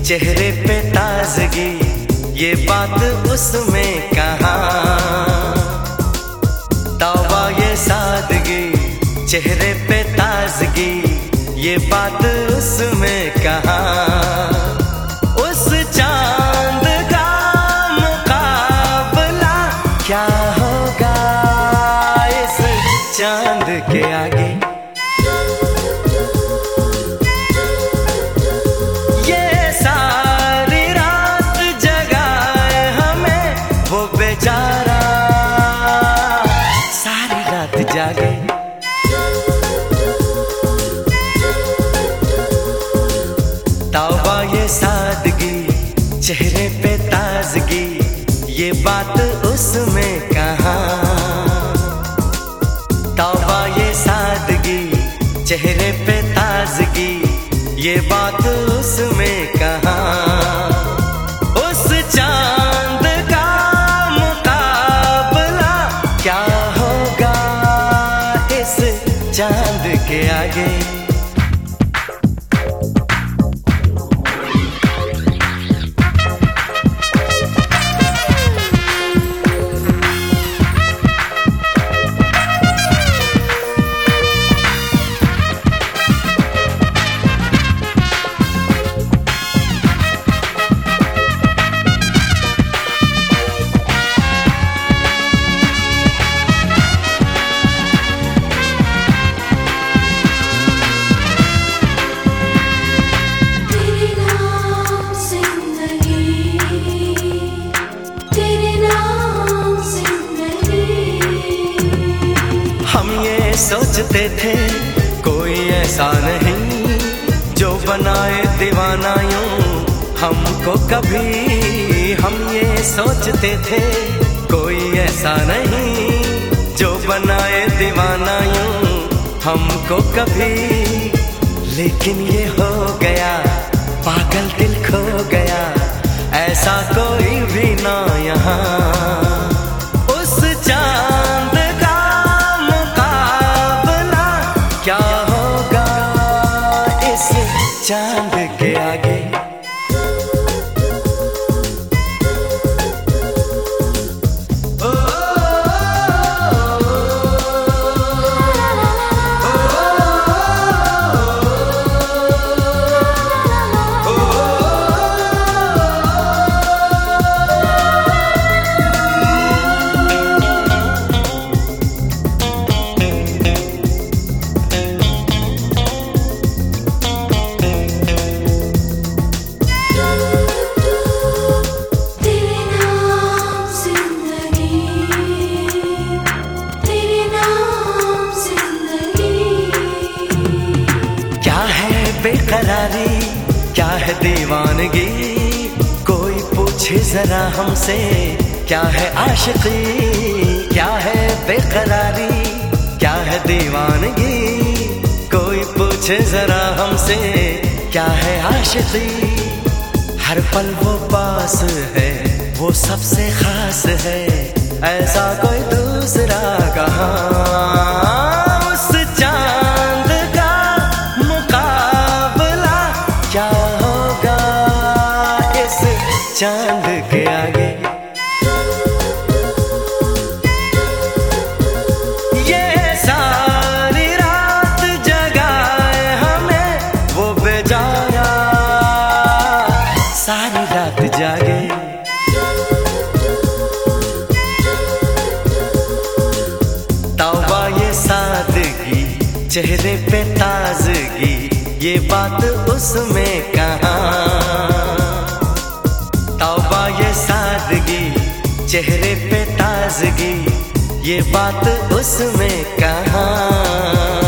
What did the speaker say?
चेहरे पे ताजगी, ये बात उसमें कहाँ। तौबा ये सादगी, चेहरे पे ताजगी, ये बात उसमें कहाँ। उस चांद का मुकाबला क्या होगा इस चांद के आगे। ये सारी रात जगाए हमें वो बेचारा, सारी रात जागे। तौबा ये सादगी, चेहरे पे ताजगी, ये बात उसमें कहाँ। तौबा ये सादगी, चेहरे पे ताजगी, ये बात उसमें कहाँ। उस चांद का मुकाबला क्या होगा इस चांद के आगे। हम ये सोचते थे कोई ऐसा नहीं जो बनाए दीवाना यूं हमको कभी। हम ये सोचते थे कोई ऐसा नहीं जो बनाए दीवाना यूं हमको कभी। लेकिन ये हो गया, पागल दिल खो गया, ऐसा कोई भी ना यहाँ। चांद के आगे बेकरारी, क्या है दीवानगी, कोई पूछे जरा हमसे क्या है आशिकी। क्या है बेकरारी, क्या है दीवानगी, कोई पूछे जरा हमसे क्या है आशिकी। हर पल वो पास है, वो सबसे खास है, ऐसा कोई दूसरा कहाँ। चांद के आगे ये सारी रात जगाए हमें वो बेचारा, सारी रात जागे। तौबा ये सादगी, चेहरे पे ताजगी, ये बात उसमें कहाँ। तौबा ये सादगी, चेहरे पे ताजगी, ये बात उसमें कहाँ।